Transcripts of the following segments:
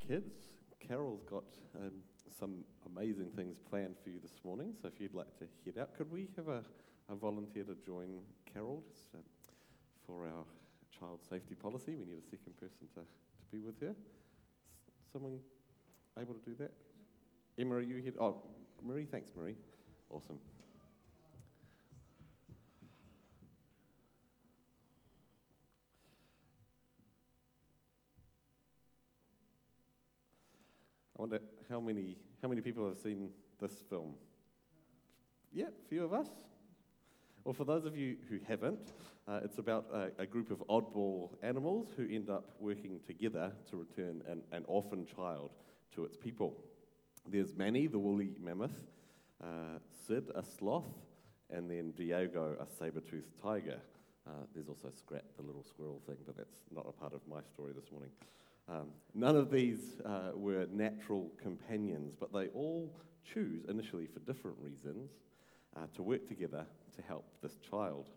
kids. Carol's got some amazing things planned for you this morning, so if you'd like to head out, could we have a volunteer to join Carol just, for our child safety policy? We need a second person to be with her. Someone able to do that? Emma, are you here? Oh, Marie, thanks, Marie. Awesome. I wonder how many people have seen this film? Yeah, a few of us. Well, for those of you who haven't, it's about a group of oddball animals who end up working together to return an orphan child to its people. There's Manny, the woolly mammoth, Sid, a sloth, and then Diego, a saber-toothed tiger. There's also Scrat, the little squirrel thing, but that's not a part of my story this morning. None of these were natural companions, but they all choose, initially for different reasons, to work together to help this child.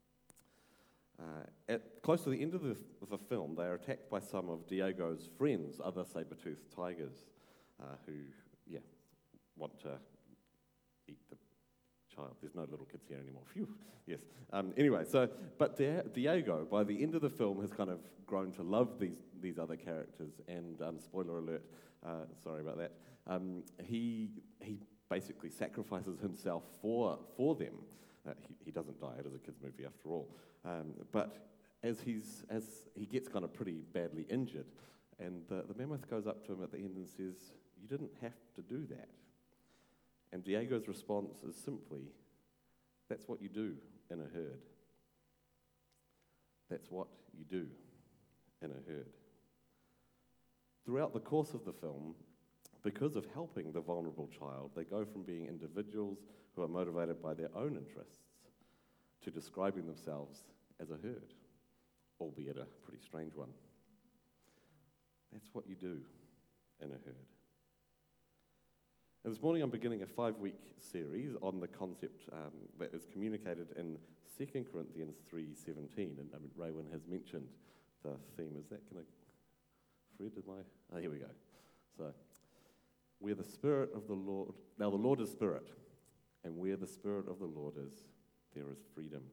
Close to the end of the film, they are attacked by some of Diego's friends, other saber-toothed tigers, who want to eat the child. There's no little kids here anymore. Phew. Yes. Anyway, but Diego, by the end of the film, has kind of grown to love these other characters. And spoiler alert, sorry about that. He basically sacrifices himself for them. He doesn't die. It is a kids' movie after all. But as he gets kind of pretty badly injured, and the mammoth goes up to him at the end and says, "You didn't have to do that." And Diego's response is simply, "That's what you do in a herd. That's what you do in a herd." Throughout the course of the film, because of helping the vulnerable child, they go from being individuals who are motivated by their own interests to describing themselves as a herd, albeit a pretty strange one. That's what you do in a herd. And this morning I'm beginning a 5-week series on the concept that is communicated in 2 Corinthians 3:17. And Raywin has mentioned the theme. Is that going to... Fred, here we go. So, where the Spirit of the Lord... Now the Lord is Spirit, and where the Spirit of the Lord is, there is freedom.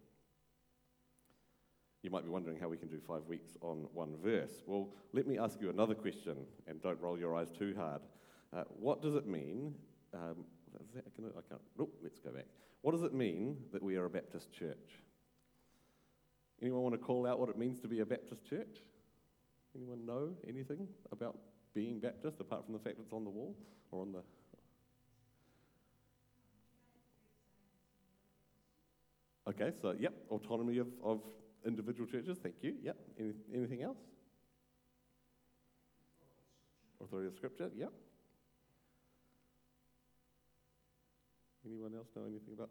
You might be wondering how we can do 5 weeks on one verse. Well, let me ask you another question, and don't roll your eyes too hard. What does it mean? Let's go back. What does it mean that we are a Baptist church? Anyone want to call out what it means to be a Baptist church? Anyone know anything about being Baptist apart from the fact it's on the wall or on the... Okay, so yep, autonomy of individual churches. Thank you. Yep. Anything else? Authority of Scripture. Yep. Anyone else know anything about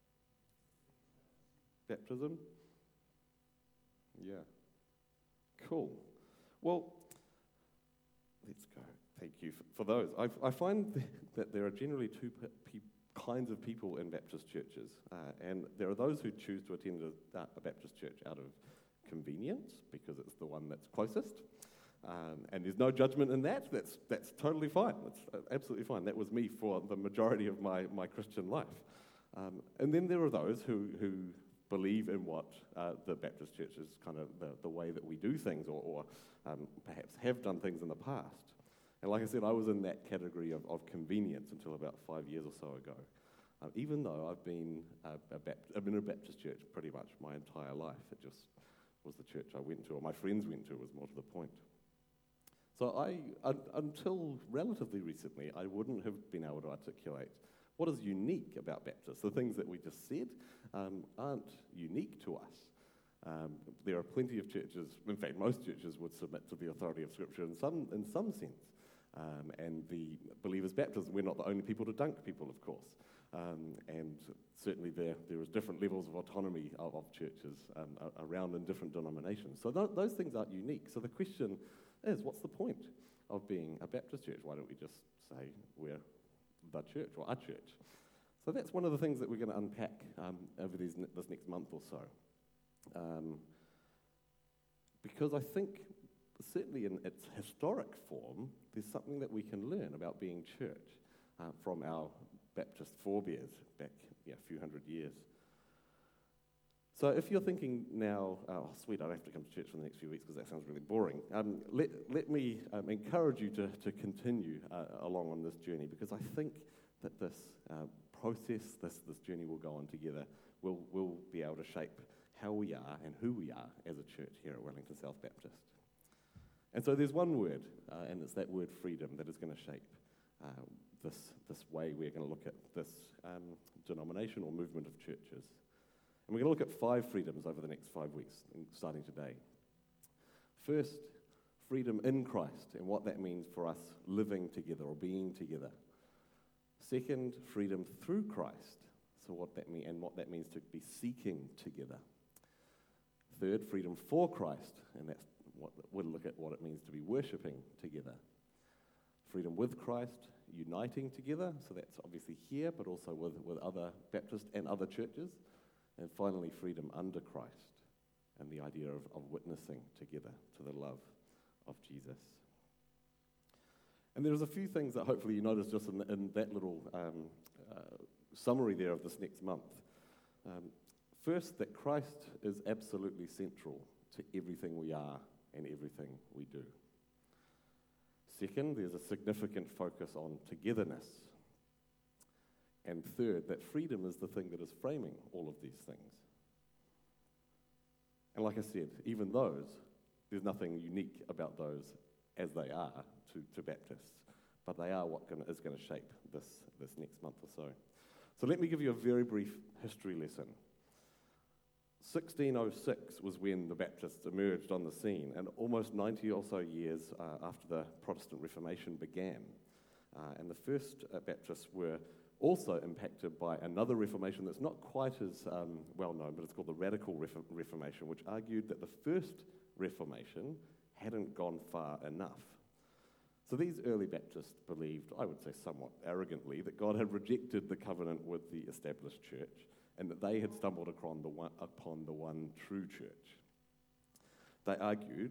baptism? Yeah. Cool. Well, let's go. Thank you for those. I find that there are generally two kinds of people in Baptist churches, and there are those who choose to attend a Baptist church out of convenience because it's the one that's closest, and there's no judgment in that. That's totally fine. That's absolutely fine. That was me for the majority of my Christian life. And then there are those who believe in what the Baptist church is kind of the way that we do things, or perhaps have done things in the past. And like I said, I was in that category of convenience until about 5 years or so ago. Even though I've been in a Baptist church pretty much my entire life, it just was the church I went to, or my friends went to, was more to the point. So until relatively recently, I wouldn't have been able to articulate what is unique about Baptists. The things that we just said aren't unique to us. There are plenty of churches, in fact, most churches would submit to the authority of Scripture in some sense. And the Believers Baptist, we're not the only people to dunk people, of course. And certainly there is different levels of autonomy of churches around in different denominations. So those things aren't unique. So the question is, what's the point of being a Baptist church? Why don't we just say we're the church or a church? So that's one of the things that we're going to unpack over this next month or so. Because I think certainly in its historic form, there's something that we can learn about being church from our Baptist forebears back a few hundred years. So if you're thinking now, oh sweet, I don't have to come to church for the next few weeks because that sounds really boring, let me encourage you to continue along on this journey, because I think that this process, this journey we'll go on together, will be able to shape how we are and who we are as a church here at Wellington South Baptist. And so there's one word, and it's that word freedom, that is going to shape this way we're going to look at this denomination or movement of churches. And we're going to look at 5 freedoms over the next 5 weeks, starting today. First, freedom in Christ and what that means for us living together or being together. Second, freedom through Christ, so what that means to be seeking together. Third, freedom for Christ, and we'll look at what it means to be worshipping together. Freedom with Christ, uniting together, so that's obviously here, but also with other Baptist and other churches. And finally, freedom under Christ, and the idea of witnessing together to the love of Jesus. And there's a few things that hopefully you notice just in that little summary there of this next month. First, that Christ is absolutely central to everything we are and everything we do. Second, there's a significant focus on togetherness. And third, that freedom is the thing that is framing all of these things. And like I said, even those, there's nothing unique about those as they are to Baptists, but they are what is going to shape this next month or so. So let me give you a very brief history lesson. 1606 was when the Baptists emerged on the scene, and almost 90 or so years after the Protestant Reformation began. And the first Baptists were also impacted by another Reformation that's not quite as well known, but it's called the Radical Reformation, which argued that the first Reformation hadn't gone far enough. So these early Baptists believed, I would say somewhat arrogantly, that God had rejected the covenant with the established church, and that they had stumbled upon the one true church. They argued,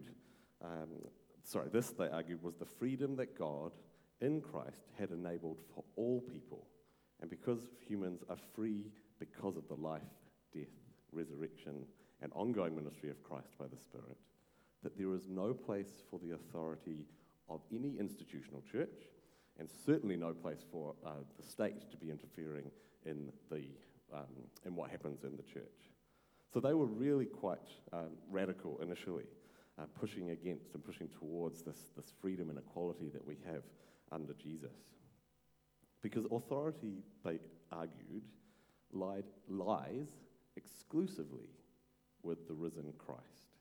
they argued was the freedom that God in Christ had enabled for all people. And because humans are free because of the life, death, resurrection, and ongoing ministry of Christ by the Spirit, that there is no place for the authority of any institutional church, and certainly no place for the state to be interfering in what happens in the church. So they were really quite radical initially, pushing against and pushing towards this freedom and equality that we have under Jesus. Because authority, they argued, lies exclusively with the risen Christ.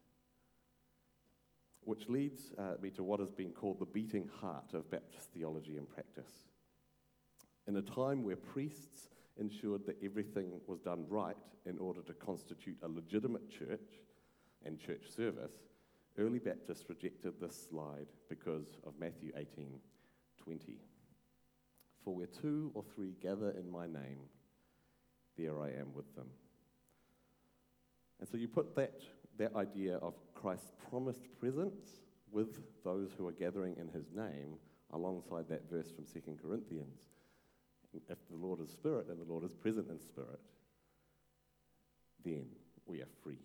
Which leads me to what has been called the beating heart of Baptist theology and practice. In a time where priests ensured that everything was done right in order to constitute a legitimate church and church service, early Baptists rejected this slide because of Matthew 18:20. For where 2 or 3 gather in my name, there I am with them. And so you put that idea of Christ's promised presence with those who are gathering in his name alongside that verse from 2 Corinthians. If the Lord is spirit and the Lord is present in spirit, then we are free.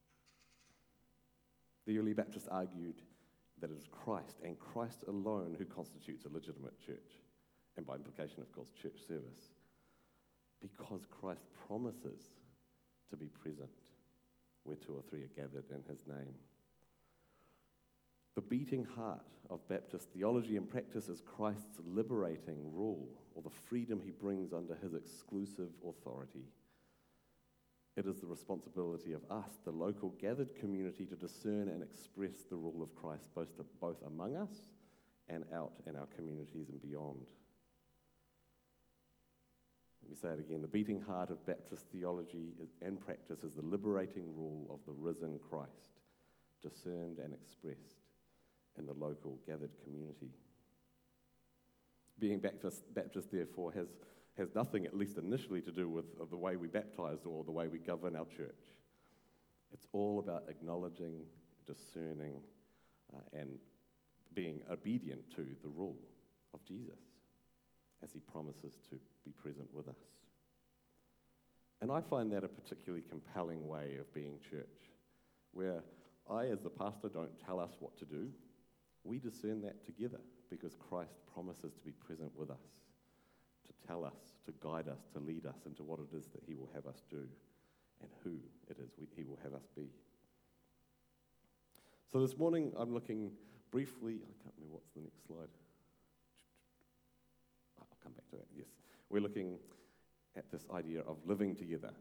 The early Baptists argued that it is Christ and Christ alone who constitutes a legitimate church, and by implication, of course, church service, because Christ promises to be present where 2 or 3 are gathered in his name. The beating heart of Baptist theology and practice is Christ's liberating rule, or the freedom he brings under his exclusive authority. It is the responsibility of us, the local gathered community, to discern and express the rule of Christ both among us and out in our communities and beyond. Let me say it again. The beating heart of Baptist theology and practice is the liberating rule of the risen Christ, discerned and expressed in the local gathered community. Being Baptist therefore, has nothing, at least initially, to do with the way we baptize or the way we govern our church. It's all about acknowledging, discerning and being obedient to the rule of Jesus as he promises to be present with us. And I find that a particularly compelling way of being church, where I, as the pastor, don't tell us what to do. We discern that together because Christ promises to be present with us, to tell us, to guide us, to lead us into what it is that he will have us do and who it is he will have us be. So this morning I'm looking briefly, I can't remember what's the next slide. I'll come back to that, yes. We're looking at this idea of living together.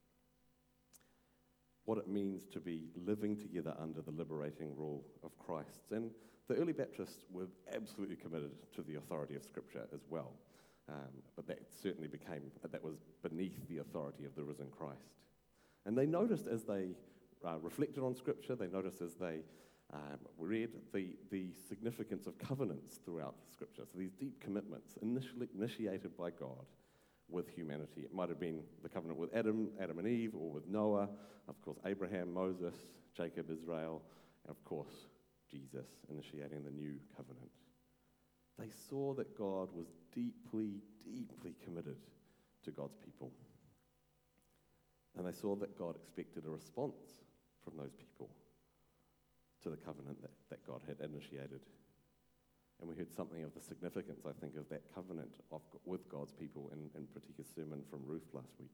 What it means to be living together under the liberating rule of Christ. And the early Baptists were absolutely committed to the authority of Scripture as well. But that certainly that was beneath the authority of the risen Christ. And they noticed as they reflected on Scripture, they noticed as they read the significance of covenants throughout Scripture. So these deep commitments initially initiated by God with humanity. It might have been the covenant with Adam and Eve, or with Noah, of course Abraham, Moses, Jacob, Israel, and of course Jesus initiating the new covenant. They saw that God was deeply, deeply committed to God's people. And they saw that God expected a response from those people to the covenant that God had initiated. And we heard something of the significance, I think, of that covenant with God's people in Pratika's sermon from Ruth last week.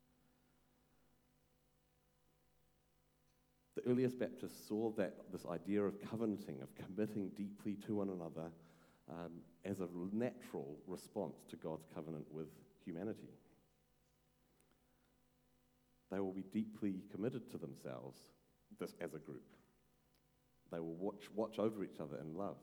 The earliest Baptists saw this idea of covenanting, of committing deeply to one another, as a natural response to God's covenant with humanity. They will be deeply committed to themselves as a group. They will watch over each other in love.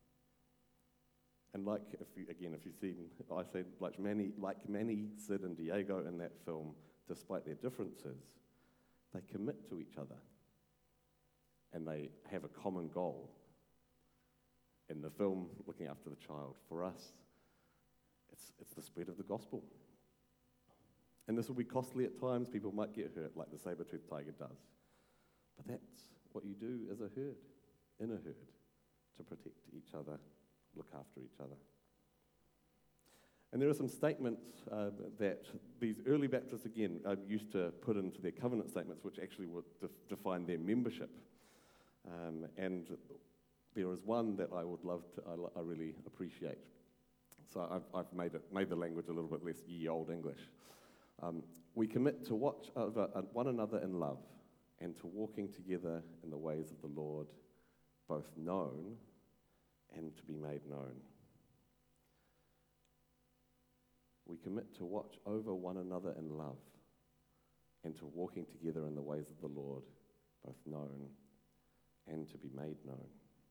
And if you've seen, I said, like Manny, Sid, and Diego in that film, despite their differences, they commit to each other. And they have a common goal. In the film, looking after the child, for us, it's the spread of the gospel. And this will be costly at times. People might get hurt, like the saber-toothed tiger does. But that's what you do as a herd, in a herd, to protect each other, look after each other. And there are some statements that these early Baptists, again, used to put into their covenant statements, which actually would define their membership. And there is one that I would love to, I really appreciate. So I've made the language a little bit less ye old English. We commit to watch over one another in love and to walking together in the ways of the Lord, both known and to be made known. We commit to watch over one another in love and to walking together in the ways of the Lord, both known and to be made known.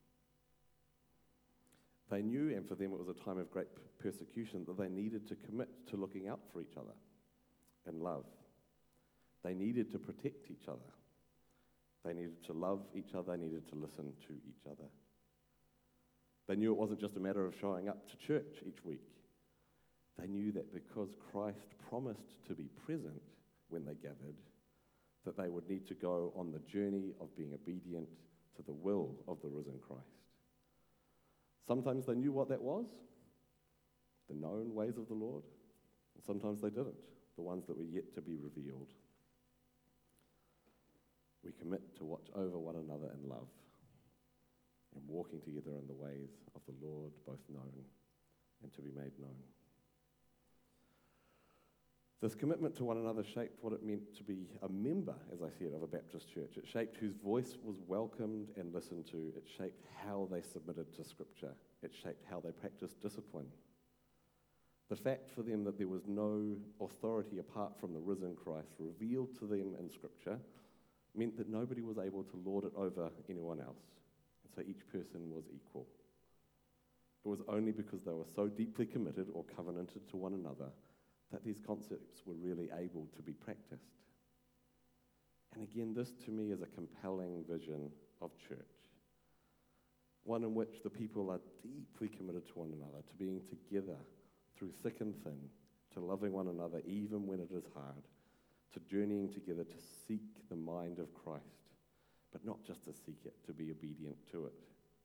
They knew, and for them it was a time of great persecution, that they needed to commit to looking out for each other in love. They needed to protect each other. They needed to love each other, needed to listen to each other. They knew it wasn't just a matter of showing up to church each week. They knew that because Christ promised to be present when they gathered, that they would need to go on the journey of being obedient to the will of the risen Christ. Sometimes they knew what that was, the known ways of the Lord, and sometimes they didn't, the ones that were yet to be revealed. We commit to watch over one another in love and walking together in the ways of the Lord, both known and to be made known. This commitment to one another shaped what it meant to be a member, as I said, of a Baptist church. It shaped whose voice was welcomed and listened to. It shaped how they submitted to Scripture. It shaped how they practiced discipline. The fact for them that there was no authority apart from the risen Christ revealed to them in Scripture meant that nobody was able to lord it over anyone else. And so each person was equal. It was only because they were so deeply committed or covenanted to one another that these concepts were really able to be practiced. And again, this to me is a compelling vision of church. One in which the people are deeply committed to one another, to being together through thick and thin, to loving one another even when it is hard, to journeying together to seek the mind of Christ, but not just to seek it, to be obedient to it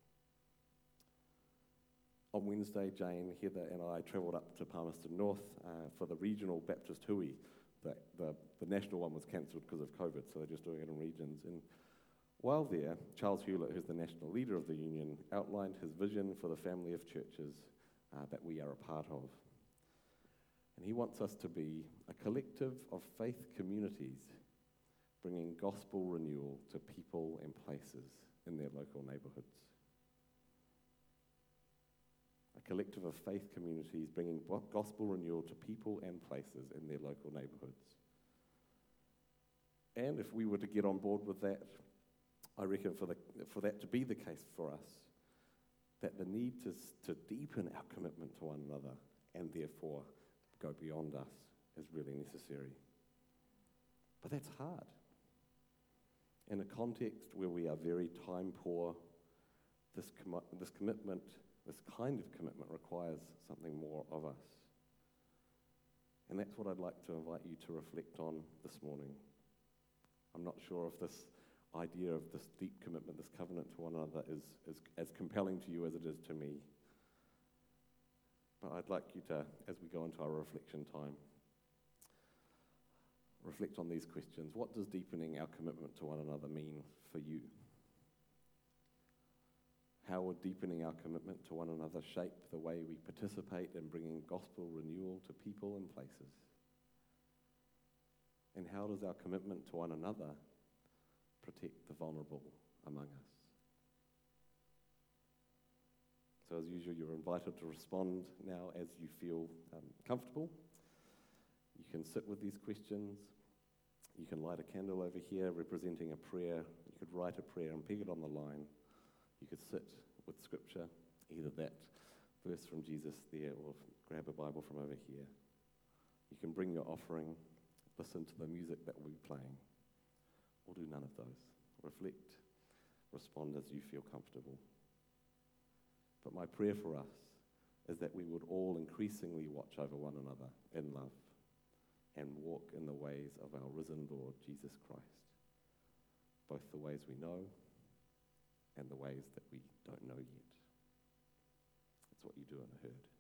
On Wednesday, Jane, Heather and I travelled up to Palmerston North for the regional Baptist hui. The national one was cancelled because of COVID, so they're just doing it in regions. And while there, Charles Hewlett, who's the national leader of the union, outlined his vision for the family of churches that we are a part of. And he wants us to be a collective of faith communities bringing gospel renewal to people and places in their local neighbourhoods. A collective of faith communities bringing gospel renewal to people and places in their local neighbourhoods. And if we were to get on board with that, I reckon for that to be the case for us, that the need to deepen our commitment to one another and therefore go beyond us is really necessary. But that's hard. In a context where we are very time poor, this commitment, this kind of commitment requires something more of us. And that's what I'd like to invite you to reflect on this morning. I'm not sure if this idea of this deep commitment, this covenant to one another is as compelling to you as it is to me. But I'd like you to, as we go into our reflection time, reflect on these questions. What does deepening our commitment to one another mean for you? How would deepening our commitment to one another shape the way we participate in bringing gospel renewal to people and places? And how does our commitment to one another protect the vulnerable among us? So as usual, you're invited to respond now as you feel comfortable. You can sit with these questions. You can light a candle over here representing a prayer. You could write a prayer and peg it on the line. You could sit with scripture, either that verse from Jesus there or grab a Bible from over here. You can bring your offering, listen to the music that we'll be playing, or do none of those. Reflect, respond as you feel comfortable. But my prayer for us is that we would all increasingly watch over one another in love and walk in the ways of our risen Lord, Jesus Christ, both the ways we know and the ways that we don't know yet. That's what you do in a herd.